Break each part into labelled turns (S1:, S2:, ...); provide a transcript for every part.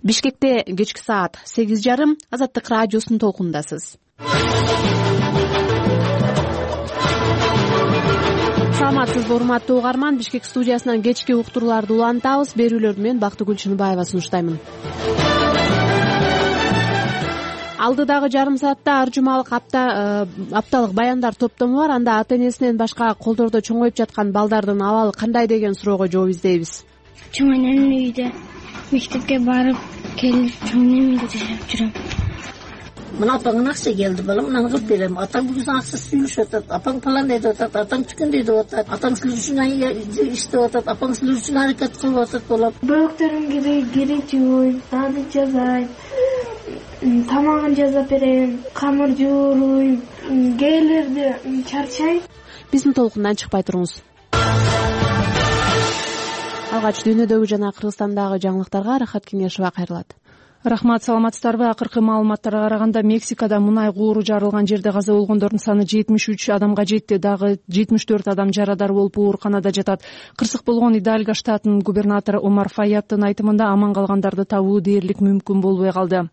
S1: Бишкекте кечки саат 8:30 Азаттык радиосунун толкунундасыз. Саламатсызбы урматтуу угарман, Бишкек студиясынан кечки уктурууларды улантабыз. Берүүлөрдү мен Бактыгүл Чыныбаева сунуштаймын. Алдыдагы жарым саатта ар жумалык апталык баяндар топтому бар. Анда ата-энесинен башка колдордо чоңоюп жаткан балдардын абалы кандай деген суроого жооп издейбиз.
S2: Чоң энем үйдө мектепке барып келип чоң энемди жашап жүрөм.
S3: Мына апаңын акча келди, балам, мынаны кылып берем. Атаң бүгүн акча сүйүшүп атат, апаң план деп атат, атаң түкүн деп атат, атаң силер үчүн иштеп атат, апаң силер үчүн аракет кылып атат, балам.
S2: Бөлөктөрүм керек жууйм, дагы жазайм, тамагын жасап берем, камыр жууруйм, кээлерде чарчайм.
S1: Биздин толкундан чыкпай туруңуз. Алгач дүйнөдөгү жана Кыргызстандагы жаңылыктарга Рахат Кеңешова кайрылат.
S4: Рахмат, саламатсыздарбы? Акыркы маалыматтарга караганда Мексикада мунай кууру жарылган жерде каза болгондордун саны 73 адамга жетти. Дагы 74 адам жарадар болуп ооруканада жатат. Кырсык болгон Идальго штатынын губернатору Омар Фаяттын айтымында аман калгандарды табуу дээрлик мүмкүн болбой калды.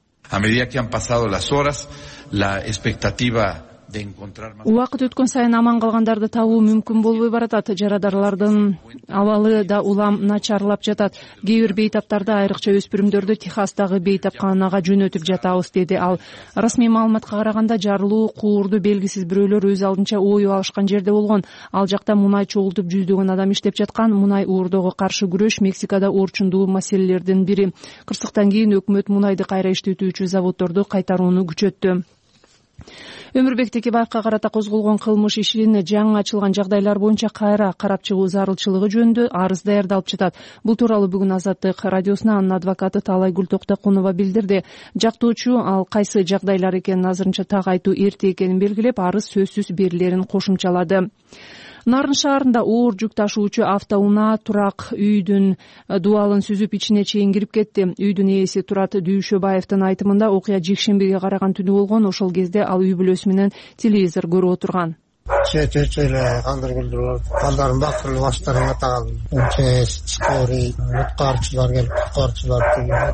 S4: Убакыт өткөн сайын аман калгандарды табуу мүмкүн болбой баратат. Жарадарлардын абалы да улам начарлап жатат. Кээ бир бейтаптарды, айрыкча өспүрүмдөрдү Техастагы бейтапканага жөнөтүп жатабыз, деди ал. Расмий маалыматка караганда жарылуу куурду белгисиз бирөөлөр өз алдынча оюп алышкан жерде болгон. Ал жакта мунай чогултуп жүздөгөн адам иштеп жаткан. Мунай уурдоого каршы күрөш Мексикада орчундуу маселелердин бири. Кырсыктан кийин өкмөт мунайды кайра иштетүүчү заводдорду кайтарууну күчөттү. Өмүрбек Текебаевка карата козголгон кылмыш ишин жаңы ачылган жагдайлар боюнча кайра карап чыгуу зарылчылыгы жөнүндө арыз даярдалып жатат. Бул тууралуу бүгүн Азаттык радиосуна анын адвокаты Таалайгүл Токтокунова билдирди. Жактоочу ал кайсы жагдайлар экенин азырынча так айтуу эрте экенин белгилеп, арыз сөзсүз берилерин кошумчалады. Нарын шаарында оор жүк ташуучу автоунаа турак үйдүн дубалын сүзүп ичине чейин кирип кетти. Үйдүн ээси Турат Дүйшөбаевдин айтымында окуя жекшембиге караган түнү болгон. Ошол кезде ал үй бүлөсү менен телевизор көрүп отурган.
S5: Чечеле кандыр күлдүр балдарын бактырып баштарына таалып. Скорый куткарчылар келип куткарчылар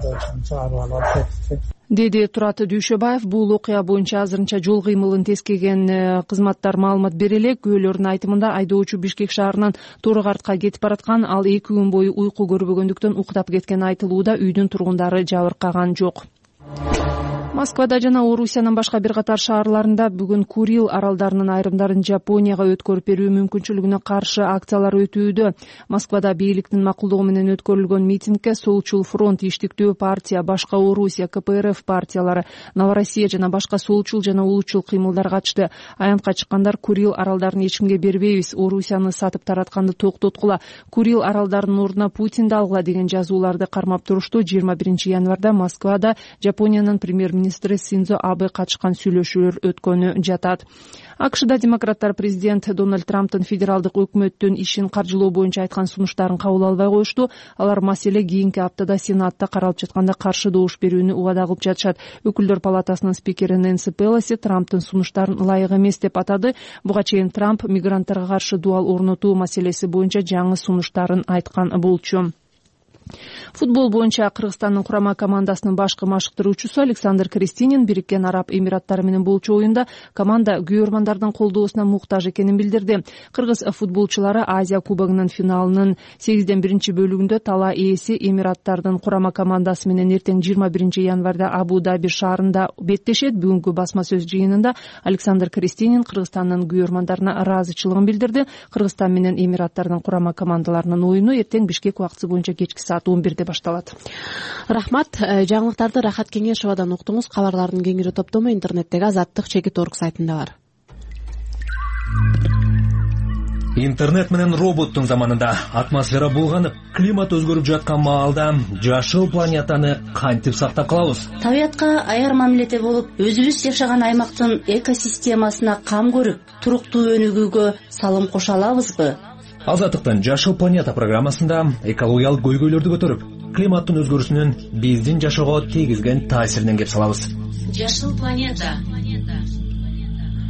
S4: деди Турат Дүйшөбаев. Бул окуя боюнча азырынча жол кыймылын тескеген кызматтар маалымат бере элек. Күбөлөрдүн айтымында айдоочу Бишкек шаарынан Торогартка кетип бараткан. Ал 2 күн бою уйку көрбөгөндүктөн уктап кеткен айтылууда. Үйдүн тургундары жабыркаган жок. Москвада жана Орусиянын башка бир катар шаарларында бүгүн Курил аралдарынын айрымдарын Жапонияга өткөрүп берүү мүмкүнчүлүгүнө каршы акциялар өтүүдө. Москвада бийликтин макулдугу менен өткөрүлгөн митингке Солчул фронт, Иштиктүү партия, башка Орусия, КПРФ партиялары, Новороссия жана башка солчул жана улутчул кыймылдар катышты. Аянтка чыккандар Курил аралдарын эч кимге бербейбиз, Орусияны сатып таратканды токтоткула, Курил аралдарынын ордуна Путинди алгыла деген жазууларды кармап турушту. 21 январда Москвада Жапониянын премьер-министри Синдзо Абе катышкан сүйлөшүүлөр өткөнү жатат. АКШда демократтар президент Дональд Трамптын федералдык өкмөттүн ишин каржылоо боюнча айткан сунуштарын кабыл албай коюшту. Алар маселе кийинки аптада Сенатта каралып жатканда каршы добуш берүүнү убада кылып жатышат. Өкүлдөр палатасынын спикери Нэнси Пелоси Трамптын сунуштарын ылайык эмес деп атады. Буга чейин Трамп мигранттарга каршы дубал орнотуу маселеси боюнча жаңы сунуштарын айткан болчу. Футбол боюнча Кыргызстандын курама командасынын башкы машыктыруучусу Александр Кристинин Бириккен Араб Эмираттары менен болчу оюнда команда күйөрмандардын колдоосуна муктаж экенин билдирди. Кыргыз футболчулары Азия кубогунун финалынын 8-1 бөлүгүндө тала ээси Эмираттардын курама командасы менен эртең 21 январда Абу-Даби шаарында беттешет. Бүгүнкү басма сөз жыйынында Александр Кристинин Кыргызстандын күйөрмандарына ыраазычылыгын билдирди. Кыргызстан менен Эмираттардын курама командаларынын оюну эртең Бишкек убактысы боюнча кечки саат 11-де башталат.
S1: Рахмат. Жаңылыктарды Рахат Кеңешовадан уктуңуз. Кабарлардын кеңири топтому интернеттеги Азаттык.org сайтында бар.
S6: Интернет менен роботтун заманында атмосфера булганып, климат өзгөрүп жаткан маалда жашыл планетаны кантип сактап калабыз?
S7: Табиятка аяр мамиледе болуп, өзүбүз жашаган аймактын экосистемасына кам көрүп, туруктуу өнүгүүгө салым кошо алабызбы?
S6: Азаттыктын Жашыл планета программасында экологиялык көйгөйлөрдү көтөрүп, климаттын өзгөрүшүнүн биздин жашоого тийгизген таасиринен кеп салабыз.
S7: Жашыл планета.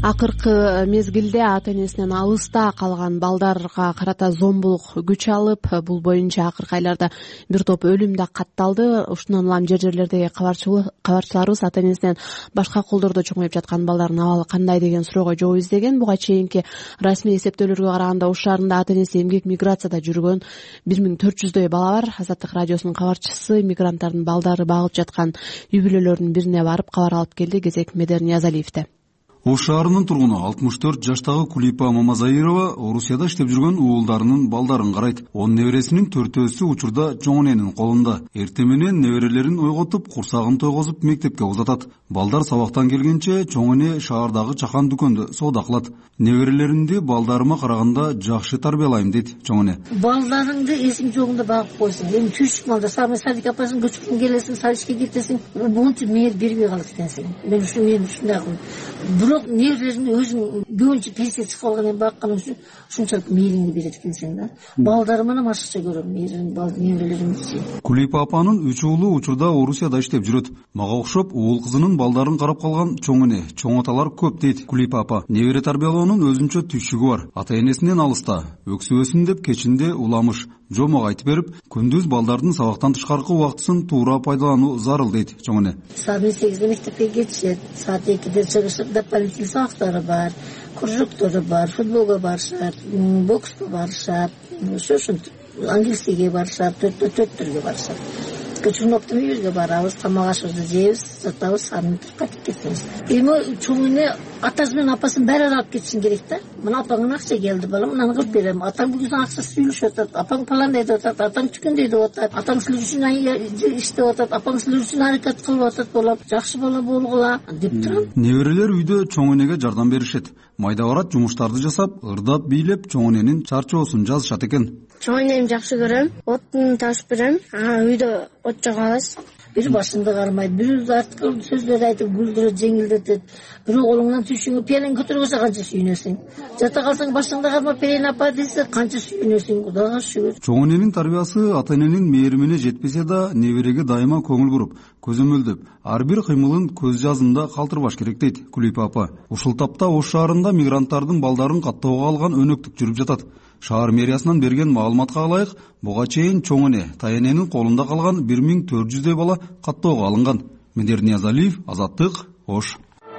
S1: Акыркы мезгилде ата энесинен алыста калган балдарга карата зомбулук күч алып, бул боюнча акыркы айларда бир топ өлүм да катталды. Ушундан улам жер-жерлердеги кабарчыларыбыз ата энесинен башка колдордо чоңоюп жаткан балдардын абалы кандай деген суроого жооп издеген. Буга чейинки расмий эсептөөлөргө караганда Ош шаарында ата энеси эмгек миграцияда жүргөн 1400дөй бала бар. Азаттык радиосунун кабарчысы мигранттардын балдары багып жаткан үй бүлөлөрдүн бирине барып кабар алып келди. Кезек Медер Ниязалиевде.
S8: Ош шаарынын тургуну 64 жаштагы Кулипа Мамазаирова Орусияда иштеп жүргөн уулдарынын балдарын карайт. Онун небересинин 4-өөсү учурда чоң эненин колунда. Эртең менен неберелерин ойготуп, курсагын тойгозуп мектепке узатат. Балдар сабактан келгенче чоң эне шаардагы чакан дүкөндө соода кылат. Неберелеримди балдарыма караганда жакшы тарбиялайм дейт чоң эне.
S3: Балдарыңды эсиң жогунда багып койсуң. Эми чүчүк малда самый садик апасың, көчкүн келесиң, садикке кетесиң. Буунча мээр бербей калат экенсиң. Мен ушундай бирок неберелериң өзүң көбүнчө пенсия чыгып алган бакканың үчүн ушунчалык мээриңди берет экенсиң да. Балдарыманы машыкча көрөм, неберелеримди.
S8: Кулипа апанын 3 уулу учурда Орусияда иштеп жүрөт. Мага окшоп уул кызынын балдарын карап калган чоң эне, чоң аталар көп дейт Кулипа апа. Небере тарбиялоонун өзүнчө түйшүгү бар. Ата энесинен алыста, өксүбөсүн деп кечинде уламыш, жомок айтып берип, күндүз балдардын сабактан тышкаркы убактысын туура пайдалануу зарыл дейт чоң эне.
S3: Саат 8-де мектепке кетишет, саат 2-де чыгышып, дополнительный сабактары бар, кружоктору бар, футболго барышат, бокска барышат, ушинтип английскийге барышат, төрттөргө барышат. Көчүрмөктөн үйүргө барабыз, тамак ашыбызды жейбиз, жатабыз, анын кайтып кетебиз. Эми чоң эне атасы менен апасын баары алып кетишин керек да. Мына апаңын акча келди, балам, мынаны кылып берем. Атаң бүгүн акчасы сүйлөшүп атат, апаң паландай деп атат, атаң түкөндөй деп атат, атаң силер үчүн иштеп атат, апаң силер үчүн аракет кылып атат, балам, жакшы бала болгула деп турам.
S8: Неберелер үйдө чоң энеге жардам беришет. Майда барат жумуштарды жасап, ырдап бийлеп чоң эненин чарчоосун жазышат экен.
S2: Чоң энемди жакшы көрөм, оттун ташып берем, үйдө от жагабыз.
S3: Бир башыңды кармайт, бир арткы сөздөр айтып күлдүрөт, жеңилдетет. Бирок колуңдан түйшүңү перен көтөргөсө канча сүйүнөсүң. Жата калсаң башыңды кармап перен апа десе канча сүйүнөсүң, Кудайга шүгүр.
S8: Чоң эненин тарбиясы ата эненин мээримине жетпесе да, небереге дайыма көңүл буруп, көзөмөлдөп, ар бир кыймылын көз жазында калтырбаш керек дейт Кулипа апа. Ушул тапта Ош шаарында мигранттардын балдарын каттоого алган өнөктүк жүрүп жатат. Шаар мэриясынан берген маалыматка ылайык, буга чейин чоң эне таяненин колунда калган 1400дөй бала каттоого алынган. Медер Ниязалиев, Азаттык, Ош.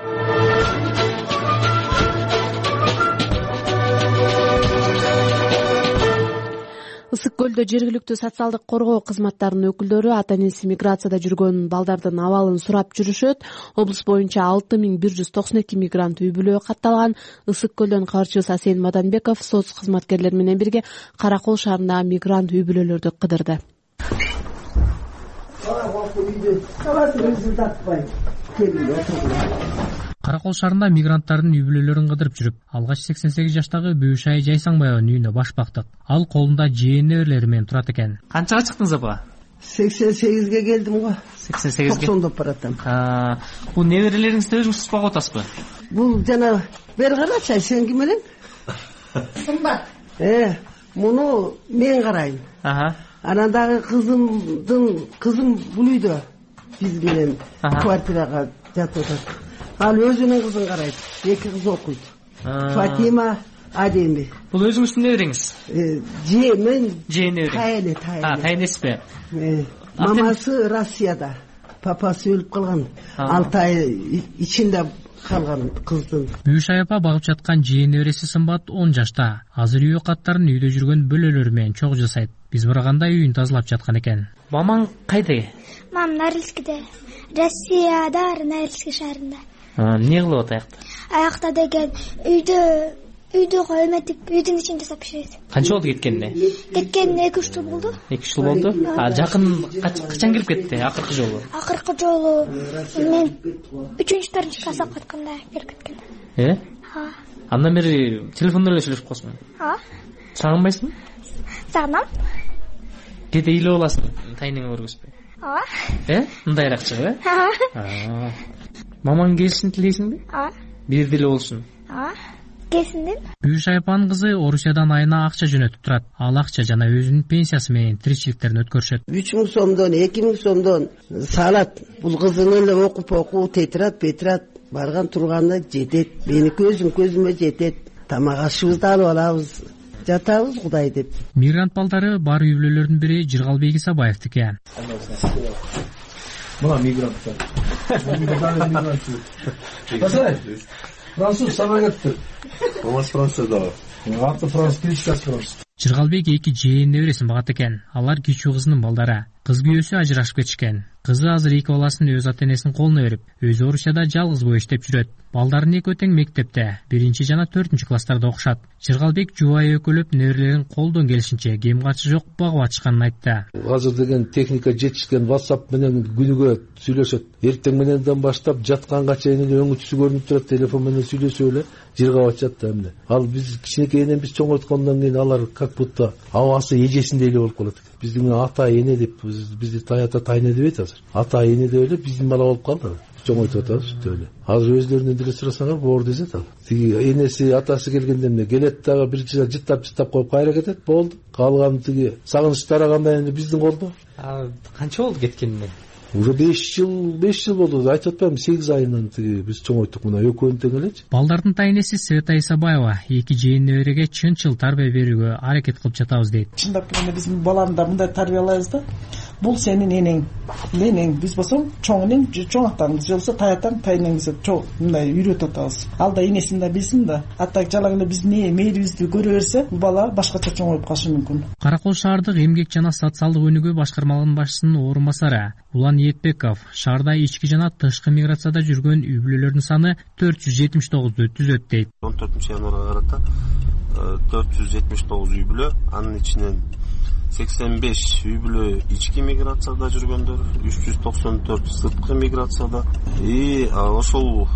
S1: Ысык көлдө жергиликтүү социалдык коргоо кызматтарынын өкүлдөрү ата энеси миграцияда жүргөн балдардын абалын сурап жүрүшөт. Облус боюнча 6192 мигрант үй бүлө катталган. Ысык көлдөн кабарчыбыз Асен Маданбеков соц кызматкерлери менен бирге Каракол шаарындагы мигрант үй бүлөлөрдү кыдырды.
S9: Каракол шаарында мигранттардын үй бүлөлөрүн кыдырып жүрүп, алгач 88 жаштагы Бүйшай Жайсаңбаеванын үйүнө баш бактык. Ал колунда жээн неберелери менен турат экен.
S10: Канчага чыктыңыз апа?
S11: 88ге келдим го.
S10: 88ге.
S11: 90 деп баратам.
S10: Бул неберелериңизди өзүңүз багып атасызбы?
S11: Бул жана бер карачы, сен ким элең?
S3: Сымбат.
S11: Муну мен карайм. Анандагы кызым бул үйдө биз менен квартирага жатып атат. Ал өзүнүн кызын карайт. Эки кыз окуйт. Фатима, Адеми.
S10: Бул өзүңүздүн небериңиз?
S11: Жээн небере.
S10: Тайнеспи?
S11: Мамасы Россияда. Папасы өлүп калган. 6 ай ичинде калган кыздын.
S9: Бүйшай апа багып жаткан жээн небереси Сымбат 10 жашта. Азыр үй каттарын үйдө жүргөн бөлөлөрү менен чогуу жасайт. Биз барганда үйүн тазалап жаткан экен.
S10: Мамаң кайда?
S2: Мамам Норильскиде. Россияда, Норильский шаарында.
S10: Не кылып атат
S2: аякта? Аякта деген үйдө эметип, үйдүн ичин жасап биширет.
S10: Канча болду кеткенине?
S2: Кеткенине 2-3 жыл болду.
S10: 2 жыл болду. Жакын качан кирип кетти акыркы жолу?
S2: Акыркы жолу мен 3-4 класска катканда кирип кеткен.
S10: Андан бери телефондо эле сүйлөшүп калсың? Сагынбайсың?
S2: Сагынам.
S10: Кете эле боласың, тайныңы көргөзбөй. Мындайраак чыгып, Мамаң келсин тилейсиңби? Бир деле болсун.
S2: Келсин деп.
S9: Бүйшай апанын кызы Орусиядан айына акча жөнөтүп турат. Ал акча жана өзүнүн пенсиясы менен тиричиликтерин өткөрүшөт.
S11: 3000 сомдон, 2000 сомдон салат. Бул кызын эле окуп, тетрат, барган турганда жетет, меники көзүмө жетет. Тамак ашыбызды алып алабыз, жатабыз Кудай деп.
S9: Мигрант балдары бар үй бүлөлөрдүн бири Жыргалбек Исабаевдики.
S12: Мына мигранттар. Француз сага кетти. Француз Францияда. Аты Француз Француз.
S9: Жыргалбек 2 жээн небересин багат экен. Алар кичүү кызынын балдары. Кыз күйөөсү ажырашып кетишкен. Кызы азыр 2 баласын өз ата-энесинин колуна берип, өзү Орусияда жалгыз бой иштеп жүрөт. Балдарын эки тең мектепте, 1 жана 4 класстарда окушат. Жыргалбек жубайы өкөлөп неберелерин колдон келишинче кем качы жок багып атышканын айтты.
S12: Азыр деген техника жетишкен, WhatsApp менен күнүгө сүйлөшөт. Эртең мененден баштап жатканга чейин өңү түсү көрүнүп турат, телефон менен сүйлөшүп эле жыргап атышат да эмне. Ал биз кичинекейинен биз чоңойткондон кийин алар как будто абасы эжесиндей эле болуп калат. Биздин ата эне деп бизди тайата тайне дебейт азыр. Ата эне деп эле биздин бала болуп калды. Чоңойтуп атабыз сүтүп эле. Азыр өзлөрүнөн деле сурасаңар боор десет ал. Тиги энеси атасы келгенде эмне келет дагы бир жыттап коюп кайра кетет, болду. Калган тиги сагыныч тараганда эми биздин колдо.
S10: Канча болду кеткенине?
S12: Уже 5 жыл болду. Айтып атпаймынбы, 8 айынан тиги биз чоңойттук мына экөөнү тең элечи.
S9: Балдардын тайнеси Света Исабаева 2 жээн небереге чынчыл тарбия берүүгө аракет кылып жатабыз дейт.
S13: Чындап келгенде биз баланы да мындай тарбиялайбыз да. Бул сенин энең, биз болсо чоң энең, чоң атаң, же болсо таятаң, тайнеңиз чоң мындай үйрөтүп атабыз. Ал да энесин да билсин да. Аттак жалагында биз мээлибизди көрө берсе, бала башкача чоңоюп калышы мүмкүн.
S9: Каракол шаардык эмгек жана социалдык өнүгүү башкармалыгынын башчысынын орун басары Улан Етбеков шаарда ички жана тышкы миграцияда жүргөн үй бүлөлөрдүн саны 479 түзөт дейт.
S14: 14-январга карата 479 үй бүлө, анын ичинен 85 үй бүлө ички миграцияда жүргөндөр, 394 сырткы миграцияда. Ошол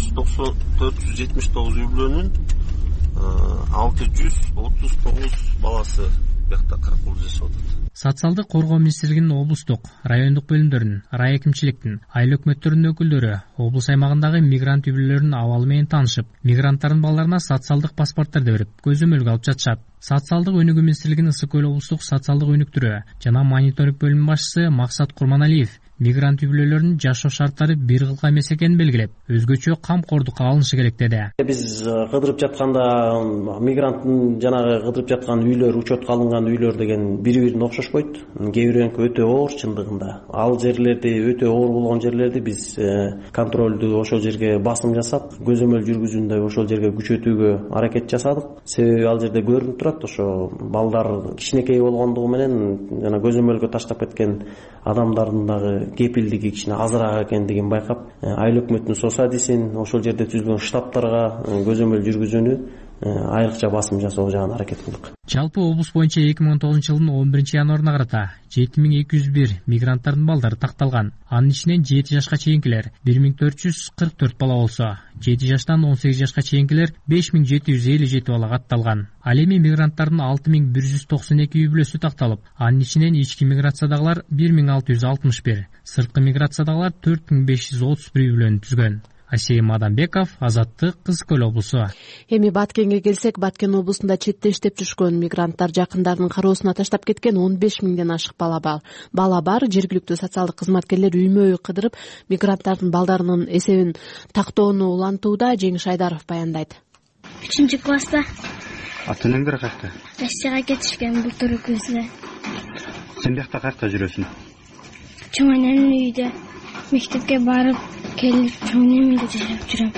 S14: 479 үй бүлөнүн 639 баласы бакта караколдо жашап атат.
S9: Социалдык коргоо министрлигинин облустук, райондук бөлүмдөрүнүн, райөкмөтчүлүктүн, айыл өкмөттөрүнүн өкүлдөрү облус аймагындагы мигрант үй бүлөлөрүнүн абалы менен таанышып, мигранттардын балдарына социалдык паспорттарды берип, көзөмөлгө алып жатышат. Социалдык өнүгүү министрлигинин Ысык көл облустук социалдык өнүктүрүү жана мониторинг бөлүмүнүн башчысы Максат Курманалиев мигрант үй бүлөлөрүнүн жашоо шарттары бир кылка эмес экенин белгилеп, өзгөчө камкордукка алынышы керек деди.
S15: Биз кыдырып жатканда мигранттын жанагы кыдырып жаткан үйлөр, учетко алынган үйлөр деген бири-бирине окшошпойт. Кээ бирөөнүкү өтө оор чындыгында. Ал жерлерди, өтө оор болгон жерлерди биз контролду ошол жерге басым жасап, көзөмөл жүргүзүүндө ошол жерге күчөтүүгө аракет жасадык. Себеби ал жерде көрүнүп турат, ошо балдар кичинекей болгондугу менен жана көзөмөлгө таштап кеткен адамдардын дагы кепилдиги кичине азыраак экендигин байкап, айыл өкмөттүн СОСАДИСин, ошол жерде түзүлгөн штабтарга көзөмөл жүргүзүүнү айрыкча басым жасоо жагына аракет кылдык.
S9: Жалпы облус боюнча 2019 жылдын 11 январына карата 7201 мигранттардын балдары такталган. Анын ичинен 7 жашка чейинкилер 1444 бала болсо, 7 жаштан 18 жашка чейинкилер 5757 бала катталган. Ал эми мигранттардын 6192 үй бүлөсү такталып, анын ичинен ички миграциядагылар 1661, сырткы миграциядагылар 4531 үй бүлөнү түзгөн. Асейим Адамбеков, Азаттык, Ысык көл облусу.
S1: Эми Баткенге келсек, Баткен облусунда четте иштеп жүргөн мигранттар жакындарынын кароосуна таштап кеткен 15 миңден ашык бала бар. Жергиликтүү социалдык кызматкерлер үймө-үй кыдырып, мигранттардын балдарынын эсебин тактоону улантууда. Жеңиш Айдаров баяндайт.
S2: 3-класста.
S16: Ата-энеңдер кайда?
S2: Россияга кетишкен былтыр күзүнө.
S16: Сен бияқта кайда жүрөсүң?
S2: Чоң энемдин үйүндө. Мектепке барып келип чоң энемде жашап жүрөм.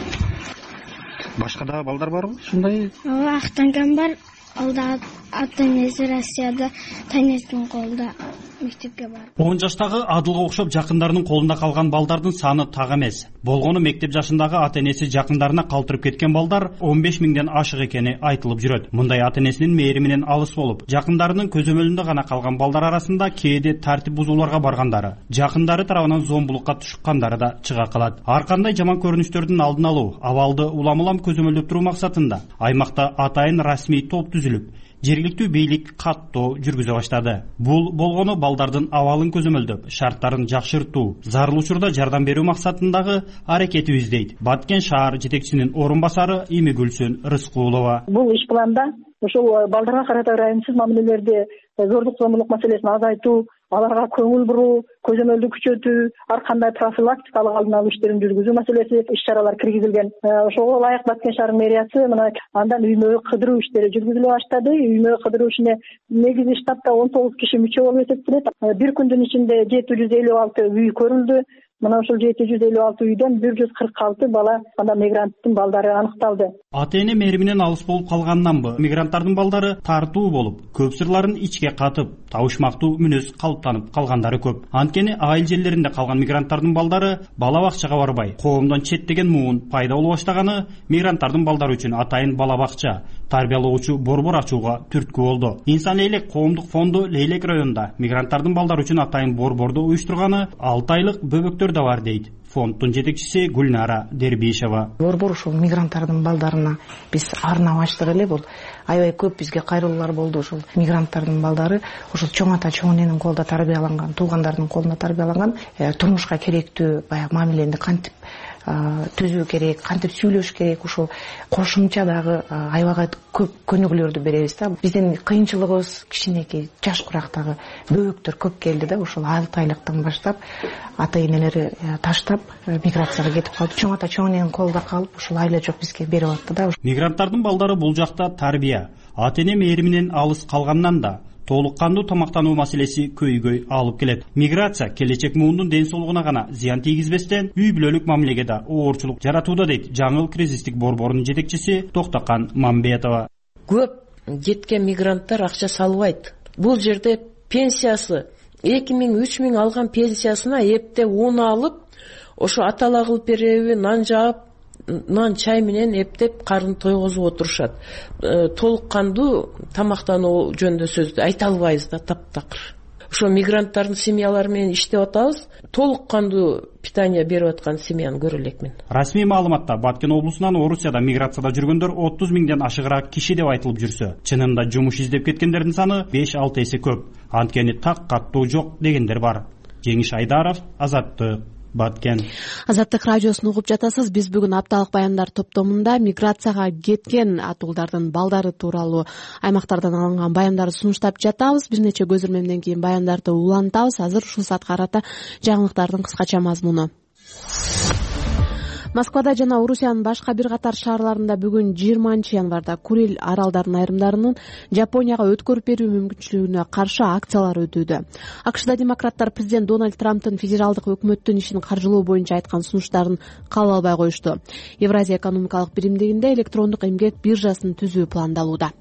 S16: Башка да балдар барбы? Ушундай?
S2: Актанган бар. Ал да ата-энеси Россияда, тайнесинин колунда мектепке барып.
S17: 10 жаштагы Адылга окшоп жакындарынын колунда калган балдардын саны так эмес. Болгону мектеп жашындагы ата-энеси жакындарына калтырып кеткен балдар 15 миңден ашык экени айтылып жүрөт. Мындай ата-энесинин мээриминен алыс болуп, жакындарынын көзөмөлүндө гана калган балдар арасында кээде тартип бузууларга баргандары, жакындары тарабынан зомбулукка тушкандары да чыга калат. Ар кандай жаман көрүнүштөрдүн алдын алуу, абалды улам-улам көзөмөлдөп туруу максатында аймакта атайын расмий топ түзүлүп, жергиликтүү бийлик каттоо жүргүзө баштады. Бул болгону балдардын абалын көзөмөлдөп, шарттарын жакшыртуу, зарыл учурда жардам берүү максатындагы аракетибиз дейт Баткен шаар жетекчисинин орун басары Имигүлсүн Рыскулова.
S18: Бул иш планда ошол балдарга карата ырайымсыз мамилелерди, зордук зомбулук маселесин азайтуу, аларга көңүл буруу, көзөмөлдү күчөтүү, ар кандай профилактикалык алдын алуу иштерин жүргүзүү маселеси иш-чаралар киргизилген. Ошого ылайык Баткен шаар мэриясы мына андан үймө кыдыруу иштери жүргүзүлө баштады. Үймө кыдыруу ишине негизи штабта 19 киши мүчө болуп эсептелет. Бир күндүн ичинде 756 үй көрүлдү. Мына ушул 756 үйдөн 146 бала анда мигранттын балдары аныкталды.
S17: Ата-эне мээриминен алыс болуп калганданбы, мигранттардын балдары тартуу болуп, көп сырларын ичке катып, табышмактуу мүнөз калыптанып калгандары көп. Анткени айыл жерлеринде калган мигранттардын балдары бала бакчага барбай, коомдон четтеген муун пайда боло баштаганы мигранттардын балдары үчүн атайын бала бакча, тарбиялоочу борбор ачууга түрткү болду. Инсан Лейлек коомдук фонду Лейлек районунда мигранттардын балдары үчүн атайын борборду уюштурганы 6 айлык бөбөктөр да бар дейт фонддун жетекчиси Гүлнара Дербишева.
S19: Борбор ушул мигранттардын балдарына биз арнап ачтык эле. Бул аябай көп бизге кайрылуулар болду. Ушул мигранттардын балдары ушул чоң ата чоң эненин колунда тарбияланган, туугандардын колунда тарбияланган, турмушка керектүү баягы мамилени кантип түзүү керек, кантип сүйлөш керек, ушул кошумча дагы аябай көп көнүгүүлөрдү беребиз да. Биздин кыйынчылыгыбыз кичинекей жаш курактагы бөбөктөр көп келди да. Ушул 6 айлыктан баштап ата-энелери таштап миграцияга кетип калды. Чоң ата чоң эненин колунда калып, ушул айла жок бизге берип атты да.
S17: Мигранттардын балдары бул жакта тарбия, ата-эне мээриминен алыс калгандан да толук кандуу тамактануу маселеси көйгөй алып келет. Миграция келечек муундун ден соолугуна гана зыян тийгизбестен үй бүлөлүк мамилеге да оорчулук жаратууда дейт жаңыл кризистик борборунун жетекчиси Токтокан Мамбетова.
S20: Көп кеткен мигранттар акча салбайт. Бул жерде пенсиясы 2000-3000 алган пенсиясына эптеп ун алып, ошо атала кылып береби, нан жаап, нан чай менен эптеп карын тойгозуп отурушат. Толук кандуу тамактануу жөнүндө сөздү айта албайбыз да, таптакыр. Ошо мигранттардын семьялары менен иштеп атабыз. Толук кандуу питание берип аткан семьяны көрө элекмин.
S17: Расмий маалыматта Баткен облусунан Орусияда миграцияда жүргөндөр 30 миңден ашыгыраак киши деп айтылып жүрсө, чынында жумуш издеп кеткендердин саны 5-6 эсе көп. Анткени так каттуу жок дегендер бар. Жеңиш Айдаров, Азаттык, Баткен.
S1: Азаттык радиосун угуп жатасыз. Биз бүгүн апталык баяндар топтомунда миграцияга кеткен атуулдардын балдары тууралуу аймактардан алынган баяндарды сунуштап жатабыз. Бир нече көзөрмөмдөн кийин баяндарды улантабыз. Азыр ушул саатка карата жаңылыктардын кыскача мазмуну. Москвада жана Орусиянын башка бир катар шаарларында бүгүн 20-январда Курил аралдарынын айрымдарынын Жапонияга өткөрүп берүү мүмкүнчүлүгүнө каршы акциялар өтүүдө. АКШда демократтар президент Дональд Трамптын федералдык өкмөттүн ишин каржылоо боюнча айткан сунуштарын кабыл албай коюшту. Евразия экономикалык биримдигинде электрондук эмгек биржасын түзүү пландалууда.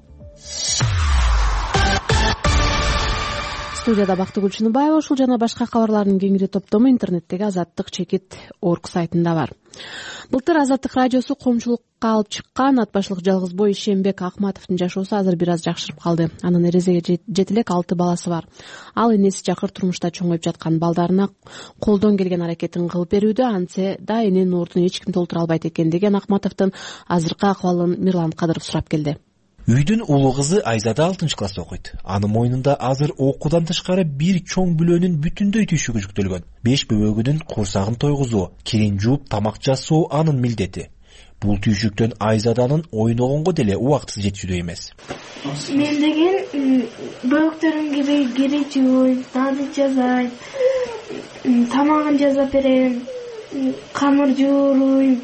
S1: Студияда Бактыгүл Чыныбаева. Ушул жана башка кабарлардын кеңири топтому интернеттеги azattik.org сайтында бар. Былтыр Азаттык радиосу коомчулукка алып чыккан ат башылык жалгызбой Ишембек Акматовдун жашоосу азыр бир аз жакшырып калды. Анын эрезеге жете элек 6 баласы бар. Ал энеси жакыр турмушта чоңоюп жаткан балдарына колдон келген аракетин кылып берүүдө, антсе да эненин ордун эч ким толтура албайт экен деген Акматовдун азыркы акыбалын Мирлан Кадыров сурап келди.
S21: Үйдүн улуу кызы Айзада 6-класста окуйт. Анын мойнунда азыр окуудан тышкары бир чоң бүлөнүн бүтүндөй түйшүгү жүктөлгөн. 5 бөбөгүнүн курсагын тойгузуу, кирин жууп, тамак жасоо анын милдети. Бул түйшүктөн Айзаданын ойногонго деле убактысы жетүүдөй эмес.
S2: Мен деген бөбөктөрүмгө кири жууйм, дады жасайм, тамагын жасап берем, камыр жууруйм.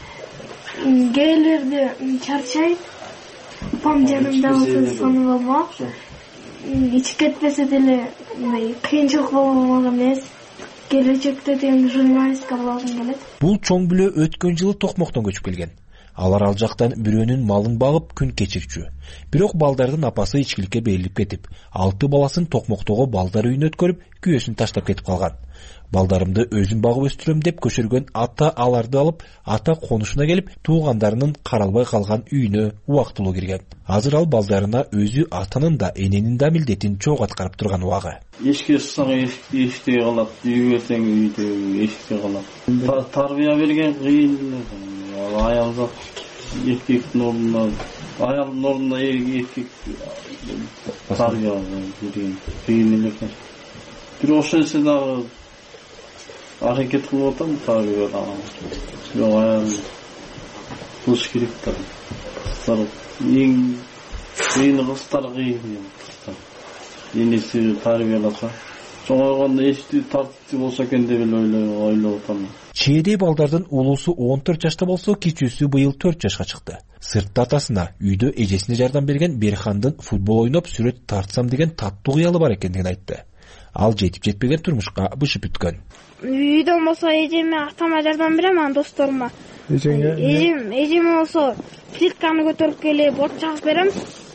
S2: Келерде чарчайт. Пам жанымда болсо сону баба. Ичип кетпесе деле кыйынчылык болмок эмес. Келечекте деген журналистка болгум келет.
S21: Бул чоң бүлө өткөн жылы Токмоктон көчүп келген. Алар ал жактан бирөөнүн малын багып күн кечирчү. Бирок балдардын апасы ичкиликке берилип кетип, 6 баласын Токмоктогу балдар үйүнө өткөрүп, күйөөсүн таштап кетип калган. Балдарымды өзүм багып өстүрөм деп көчөргөн ата аларды алып, ата конушуна келип, туугандарынын каралбай калган үйүнө убактылуу кирген. Азыр ал балдарына өзү атанын да, эненин да милдетин чогуу аткарып турган убагы.
S22: Эшикке чыксаң эшикте калат, үйгө келсең үйдө эшикте калат. Тарбия берген кыйын, аял зат эркектин ордуна, аялдын ордуна эркек тарбия берген кыйын эле экен. Бирок ошол нерсе дагы аракет кылып атам, тарбия бирок аял кылыш керек да. Кыздар эң кыйыны кыздар кыйын. Энеси тарбияласа чоңойгондо эшти тартиптүү болсо экен деп эле ойлоп атам.
S21: Чээде балдардын улуусу 14 жашта болсо, кичүүсү быйыл 4 жашка чыкты. Сыртта атасына, үйдө эжесине жардам берген Берхандын футбол ойноп сүрөт тартсам деген таттуу кыялы бар экендигин айтты. Ал жетип жетпеген турмушка бышып бүткөн.
S2: Үйдөн болсо эжеме, атама жардам берем, анан досторума. Эжем болсо плитканы көтөрүп келип, борт чагып берем.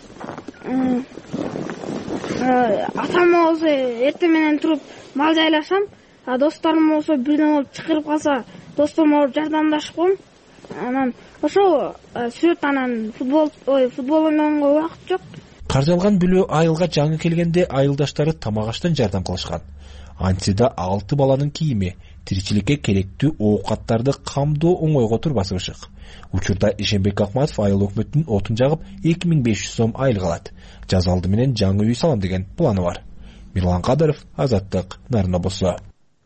S2: Атама болсо эртең менен туруп мал жайлашам. Досторум болсо бирден болуп чакырып калса, досторума болуп жардамдашып коем. Анан ошо сүрөт, анан футбол ойногонго убакыт жок.
S21: Каржалган бүлө айылга жаңы келгенде айылдаштары тамак аштан жардам кылышкан. Антида 6 баланын кийими, тиричиликке керектүү оокаттарды камдоо оңойго турбасы ышык. Учурда Ишенбек Акматов айыл өкмөтүнүн отун жагып 2500 сом айлык алат. Жаз алды менен жаңы үй салам деген планы бар. Мирлан Кадыров, Азаттык, Нарын облусу.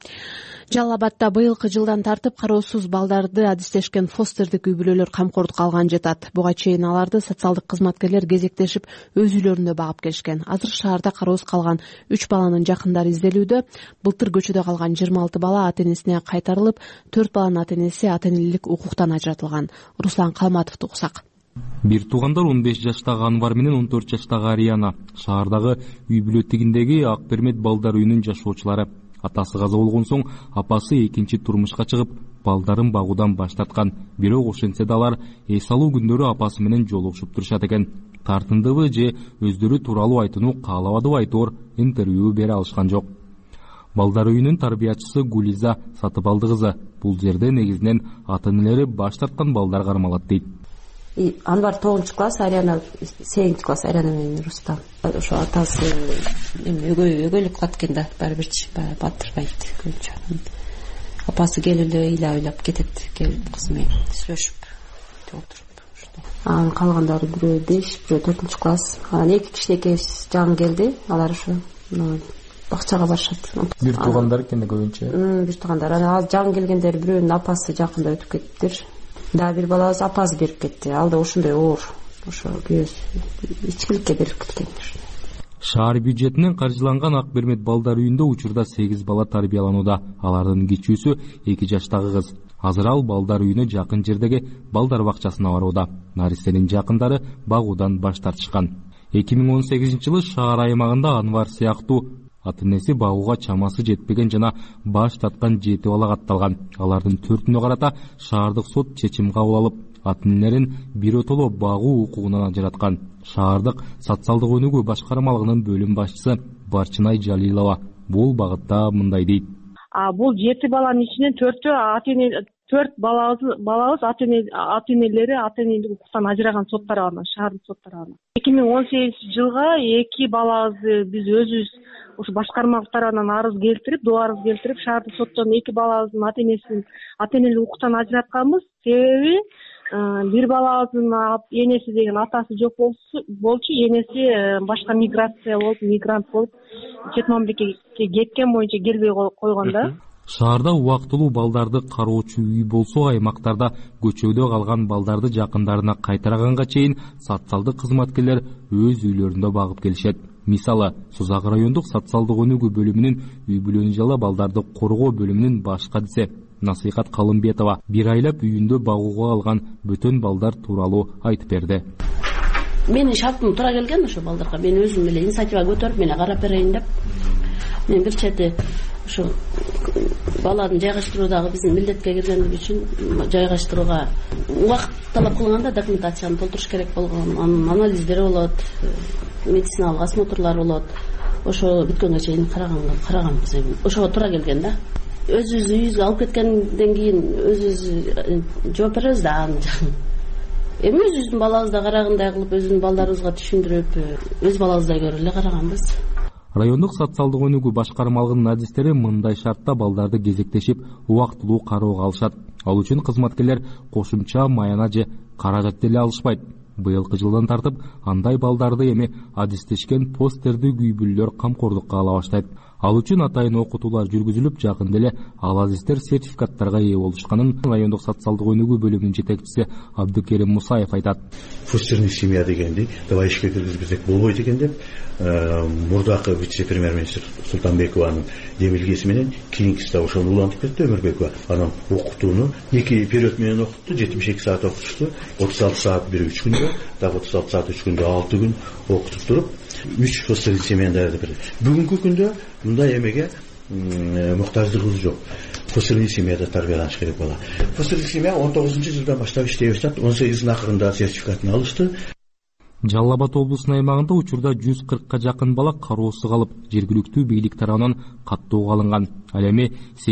S1: Жалал Абадда быйылкы жылдан тартып кароосуз балдарды адистешкен фостердик үй бүлөлөр камкордукка алган жатат. Буга чейин аларды социалдык кызматкерлер кезектешип өз үйлөрүндө багып келишкен. Азыр шаарда кароосуз калган 3 баланын жакындары изделүүдө. Былтыр көчөдө калган 26 бала ата-энесине кайтарылып, 4 баланын ата-энеси ата-энелик укуктан ажыратылган. Руслан Калматовду уксак.
S4: Бир туугандар 15 жаштагы Анвар менен 14 жаштагы Ариана шаардагы үй бүлө тигиндеги Ак Бермет балдар үйүнүн жашоочулары. Атасы каза болгон соң апасы экинчи турмушка чыгып, балдарын багуудан баш тарткан. Бирок ошентсе да алар эс алуу күндөрү апасы менен жолугушуп турушат экен. Тартындыбы же өздөрү тууралуу айтууну каалабадыбы айтоор интервью бере алышкан жок. Балдар үйүнүн тарбиячысы Гулиза Сатыбалды кызы бул жерде негизинен ата-энелери баш тарткан балдар кармалат дейт.
S5: Анвар 9 класс, Ариана 8 класс, Ариана менен Рустам. Ошо атасы өгөйлүк кылат экен да, баары бирчи батырбайт көбүнчө. Апасы келип эле ойлоп кетет, келип кызы менен сүйлөшүп отуруп. Анан калгандары бирөө 5, бирөө 4 класс. Анан 2 кичинекей жаңы келди, алар ошо бакчага барышат.
S10: Бир туугандар экен да көбүнчө.
S5: Бир туугандар. Анан жаңы келгендер бирөөнүн апасы жакында өтүп кетиптир. Да, бир балабыз апасы берип кетти. Ал да ошондой оор, ошо күйөөсү ичкиликке берип кеткен.
S4: Шаар бюджетинен каржыланган Ак Бермет балдар үйүндө учурда 8 бала тарбияланууда. Алардын кичүүсү 2 жаштагы кыз. Азыр ал балдар үйүнө жакын жердеги балдар бакчасына барууда. Нарисенин жакындары багуудан баш тартышкан. 2018-жылы шаар аймагында Анвар сыяктуу ата-энеси багууга чамасы жетпеген жана баш тарткан 7 бала катталган. Алардын 4-үнө карата шаардык сот чечим кабыл алып, ата-энелерин биротоло багуу укугунан ажыраткан. Шаардык социалдык өнүгүү башкармалыгынын бөлүм башчысы Барчынай Жалилова бул багытта мындай дейт.
S23: Бул 7 баланын ичинен 4 балабыз ата-энелери ата-энелик укуктан ажыраган соттар бар, шаардык соттар бар. 2018-жылга 2 балабызды биз өзүбүз ушу башкарма тарабынан арыз келтирип, доо арыз келтирип, шаардык соттон 2 балабыздын ата-энелик укуктан ажыратканбыз. Себеби бир балабыздын энеси деген атасы жок болчу, энеси башка миграция болуп, мигрант болуп, чет мамлекетке кеткен боюнча келбей койгон да.
S4: Шаарда убактылуу балдарды кароочу үй болсо, аймактарда көчөдө калган балдарды жакындарына кайтараганга чейин социалдык кызматкерлер өз үйлөрүндө багып келишет. Мисалы, Созак райондук социалдык өнүгүү бөлүмүнүн үй бүлөнү жала балдарды коргоо бөлүмүнүн баш кадиси Насыйкат Калымбетова бир айлап үйүндө багууга алган бөтөн балдар тууралуу айтып берди.
S5: Менин шартым туура келген ошо балдарга. Мен өзүм эле инициатива көтөрүп, мени карап берейин деп. Мен бир чети ошо баланы жайгаштыруудагы биздин милдетке киргендиги үчүн жайгаштырууга убакыт талап кылганда документацияны толтуруш керек болгон, анализдер болот, медициналык осмотрлар болот. Ошо бүткөнгө чейин караганбыз. Ошого туура келген да. Өзүбүз үйүбүзгө алып кеткенден кийин өзүбүз жооп беребиз да. Эми өзүбүздүн балабызды карагандай кылып, өзүбүздүн балдарыбызга түшүндүрүп, өз балабыздай көрүп эле караганбыз.
S4: Райондук социалдык өнүгүү башкармалыгынын адистери мындай шартта балдарды кезектешип убактылуу кароого алышат. Ал үчүн кызматкерлер кошумча маяна же каражат деле алышпайт. Быйылкы жылдан тартып андай балдарды эми адистешкен постердик үй бүлөлөр камкордукка ала баштайт. Ал үчүн атайын окутуулар жүргүзүлүп, жакында эле ал азиздер сертификаттарга ээ болушканын райондук социалдык өнүгүү бөлүмүнүн жетекчиси Абдыкерим Мусаев айтат.
S6: Фостерный семья дегенди давай ишке киргизбесек болбойт экен деп мурдакы вице-премьер-министр Султанбекованын демилгеси менен кийинкиси да ошону улантып кетти Өмүрбекова. Анан окутууну 2 период менен окутту, 72 саат окутушту. 36 саат бири 3 күндө, дагы 36 саат 3 күндө 6 күн окутуп туруп 3 фостерный семьяны даярдап берди. Бүгүнкү күндө мындай эмеге муктаждыгыбыз жок. Фостерный семьяда тарбияланыш керек бала. Фостерный семья 19-жылдан баштап иштей баштады. 18-дин акырында сертификатын алышты.
S4: Жалал Абад облусунун аймагында учурда 140ка жакын бала кароосуз калып, жергиликтүү бийлик тарабынан каттоого алынган. Ал эми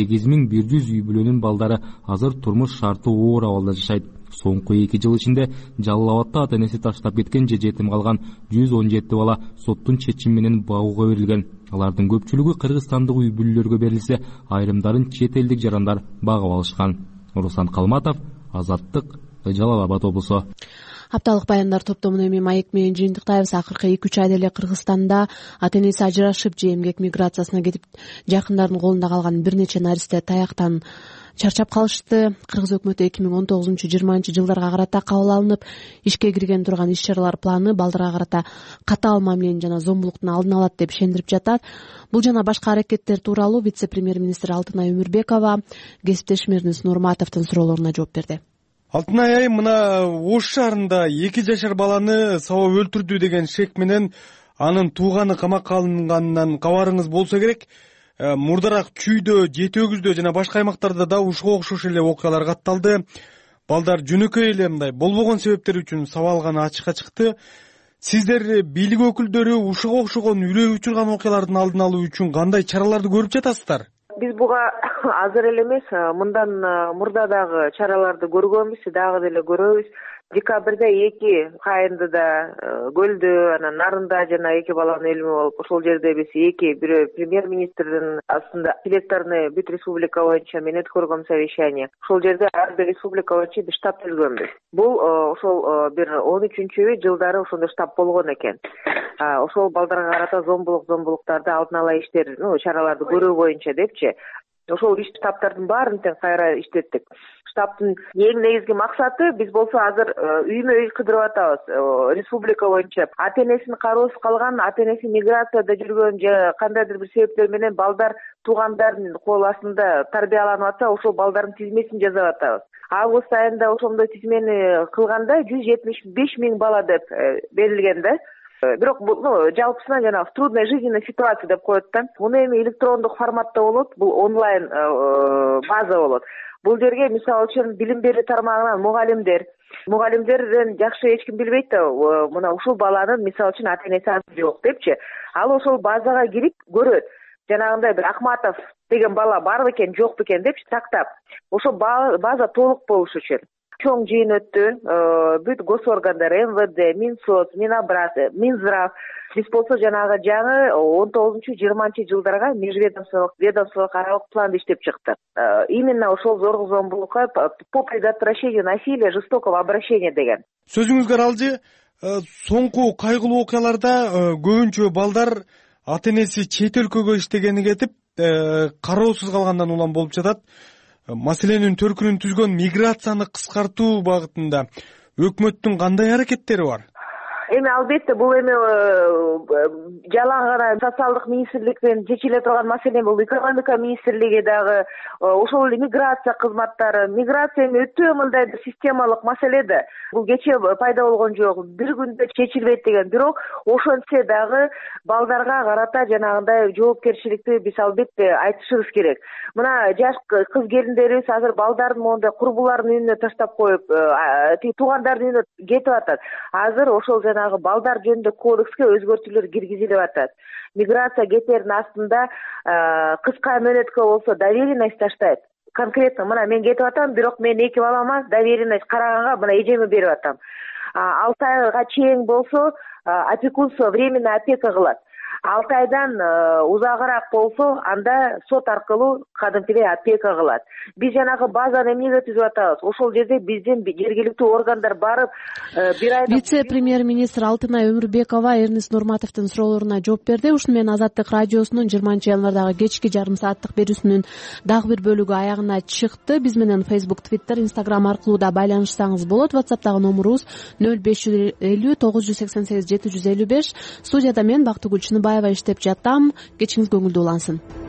S4: 8100 үй бүлөнүн балдары азыр турмуш шарты оор абалда жашайт. Соңку 2 жыл ичинде Жалал Абадда ата-энеси таштап кеткен же жетим калган 117 бала соттун чечими менен багууга берилген. Алардын көпчүлүгү кыргызстандык үй бүлөлөргө берилсе, айрымдарын чет элдик жарандар багып алышкан. Руслан Калматов, Азаттык, Жалал Абад облусу.
S1: Апталык баяндар топтомун эми маек менен жыйынтыктайбыз. Акыркы 2-3 айда эле Кыргызстанда ата-энеси ажырашып же эмгек миграциясына кетип, жакындардын колунда калган бир нече наристе таяктан чарчап калышты. Кыргыз өкмөтү 2019-20 жылдарга карата кабыл алынып, ишке кирген турган иш-чаралар планы балдарга карата катаал мамилени жана зомбулуктун алдын алат деп ишендирип жатат. Бул жана башка аракеттер тууралуу вице-премьер-министр Алтынай Өмүрбекова кесиптешим Эрнис Нурматовдун суроолоруна жооп берди.
S7: Алтынай айым, мына Ош шаарында 2 жашар баланы сабап өлтүрдү деген шек менен анын тууганы камакка алынганынан кабарыңыз болсо керек. Мурдараак Чүйдө, Жети Өгүздө жана башка аймактарда да ушуга окшош эле окуялар катталды. Балдар жөнөкөй эле мындай болбогон себептер үчүн сабалганы ачыкка чыкты. Сиздер бийлик өкүлдөрү ушуга окшогон үрөй учурган окуялардын алдын алуу үчүн кандай чараларды көрүп жатасыздар?
S8: Биз буга азыр эле эмес, мындан мурда дагы чараларды көргөнбүз, дагы деле көрөбүз. Декабрда 2 Кайындыда, Көлдө, анан Нарында жана 2 баланын өлүмү болуп, ошол жерде биз 2 бирөө премьер-министрдин астында селекторный бүт республика боюнча мен өткөргөм совещание. Ошол жерде ар бир республика боюнча биз штаб түзгөнбүз. Бул ошол бир 13-жылдары ошондой штаб болгон экен. Ошол балдарга карата зомбулуктарды алдын ала иштер, чараларды көрүү боюнча депчи. Ошол штабтардын баарын тең кайра иштеттик. Штабтын эң негизги максаты биз болсо азыр үймө үй кыдырып атабыз. Республика боюнча ата-энесинин кароосуз калган, ата-энеси миграцияда жүргөн же кандайдыр бир себептер менен балдар туугандардын кол астында тарбияланып атса, ошол балдардын тизмесин жасап атабыз. Август айында ошондой тизмени кылганда 175 000 бала деп берилген да. Бирок жалпысынан жана в трудной жизненной ситуации деп коет да. Муну эми электрондук форматта болот, бул онлайн база болот. Бул жерге мисалы үчүн билим берүү тармагынан мугалимдерден жакшы эч ким билбейт да, мына ушул баланын мисалы үчүн ата-энеси жок депчи. Ал ошол базага кирип көрөт. Жанагындай бир Акматов деген бала барбы экен, жокпу экен деп тактап. Ошол база толук болуш үчүн чоң жыйын өттү. Бүт госоргандар, МВД, Минсоц, Минздрав, биз болсо жанагы жаңы 19-20 жылдарга межведомстволук аралык планды иштеп чыктык. Именно ошол зорлук зомбулукка по предотвращению насилия, жестокого обращения деген.
S7: Сөзүңүзгө аралжы, соңку кайгылуу окуяларда көбүнчө балдар ата-энеси чет өлкөгө иштегени кетип, кароосуз калгандан улам болуп жатат. Маселенин төркүнүн түзгөн миграцияны кыскартуу багытында өкмөттүн кандай аракеттери бар?
S8: Эми албетте бул эми жалаң гана социалдык министрликтен чечиле турган маселе бул, экономика министрлиги дагы ошол эле миграция кызматтары. Миграция эми өтө мындай системалык маселе да. Бул кече пайда болгон жок, бир күндө чечилбейт деген. Бирок ошентсе дагы балдарга карата жанагындай жоопкерчиликти биз албетте айтышыбыз керек. Мына жаш кыз келиндерибиз азыр балдарын моундай курбулардын үйүнө таштап коюп, туугандардын үйүнө кетип атат. Азыр ошол жанагы балдар жөнүндө кодекске өзгөртүүлөр киргизилип атат. Миграция кетердин астында кыска мөөнөткө болсо доверенность таштайт. Конкретно мына мен кетип атам, бирок мен 2 балама доверенность караганга мына эжеме берип атам. 6 айга чейин болсо опекунство, временная опека кылат. 6 айдан узагыраак болсо анда сот аркылуу кадимкидей опека кылат. Биз жанагы базаны эмнеге түзүп атабыз? Ошол жерде биздин жергиликтүү органдар барып бир айда
S1: вице-премьер-министр Алтынай Өмүрбекова Эрнест Нурматовдун суроолоруна жооп берди. Ушуну менен Азаттык радиосунун 20-январдагы кечки жарым сааттык берүүсүнүн дагы бир бөлүгү аягына чыкты. Биз менен Facebook, Twitter, Instagram аркылуу да байланышсаңыз болот. WhatsApp'тагы номурубуз 0550 988 755. Студияда мен Бактыгүл Чыныбаева иштеп жатам. Кечиңиз көңүлдүү улансын.